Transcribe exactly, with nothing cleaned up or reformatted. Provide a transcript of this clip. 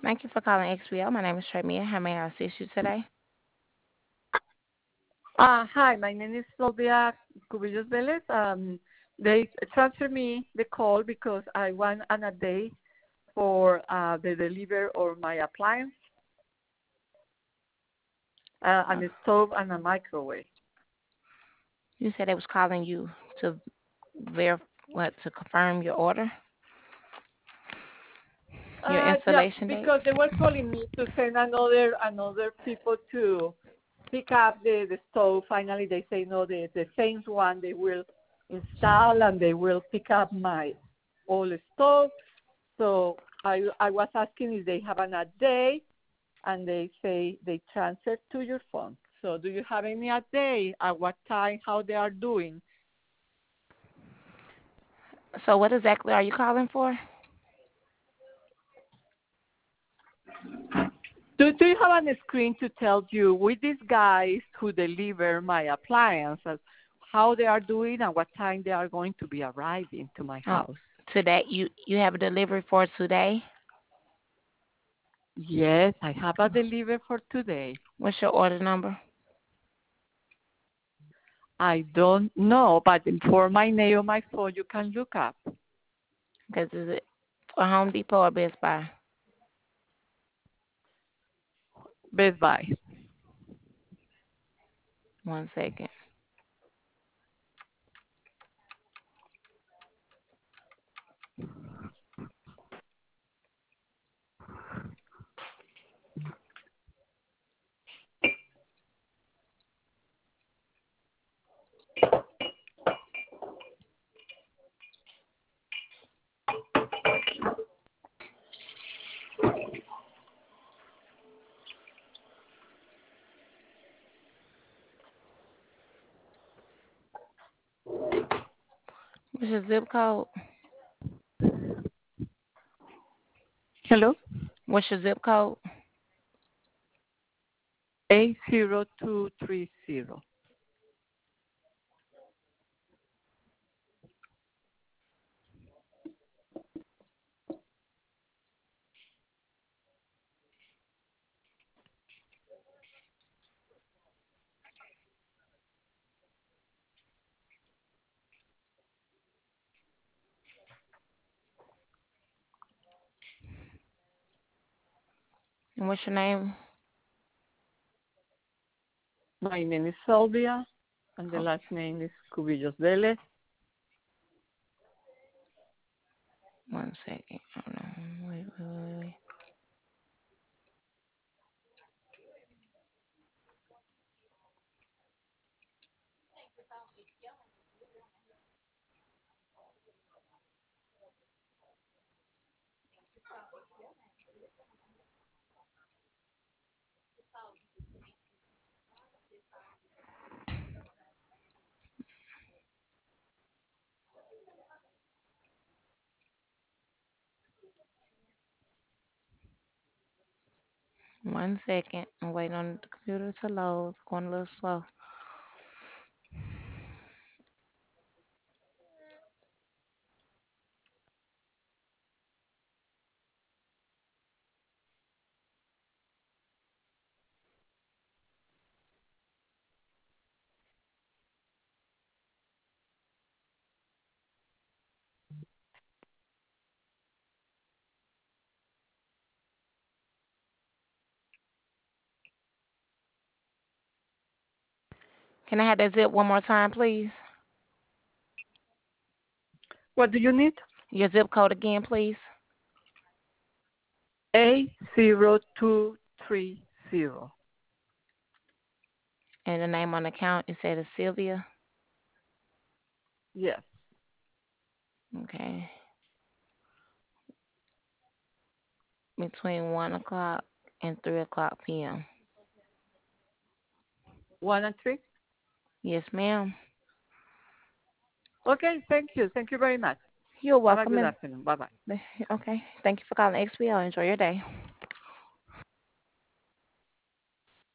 Thank you for calling X B O. My name is Tremia. How may I assist you today? Uh, hi, my name is Sylvia Cubillos Velez. Um, they transfer me the call because I want an update for uh, the delivery or my appliance, uh, Uh, and a stove and a microwave. you said it was calling you to verify what to confirm your order, your Uh, yeah, installation date. because they were calling me to send another another people to pick up the, the stove. Finally, they say no, the the same one they will install and they will pick up my old stove. So I I was asking if they have an update, and they say they transfer to your phone. So do you have any update at what time, how they are doing? So, what exactly are you calling for? Do, do you have a screen to tell you with these guys who deliver my appliances, how they are doing and what time they are going to be arriving to my Oh, house? today you you have a delivery for today. Yes, I have a delivery for today. What's your order number? I don't know, but for my name on my phone, you can look up Because is it for Home Depot or Best Buy? Best Buy. One second. What's your zip code? Hello? What's your zip code? eight zero two three zero. And what's your name? My name is Sylvia, and the Oh, last name is Cubillos Velez. one second. Hold on. Wait, wait, wait, wait. One second. I'm waiting on the computer to load. It's going a little slow. Can I have that zip one more time, please? What do you need? Your zip code again, please. eight zero two three zero. And the name on the account, you said it's Sylvia. Yes. Okay. Between one o'clock and three o'clock p m. One and three? Yes, ma'am. Okay, thank you. Thank you very much. You're Have a welcome. good And afternoon. Bye bye. okay. Thank you for calling X B O. Enjoy your day.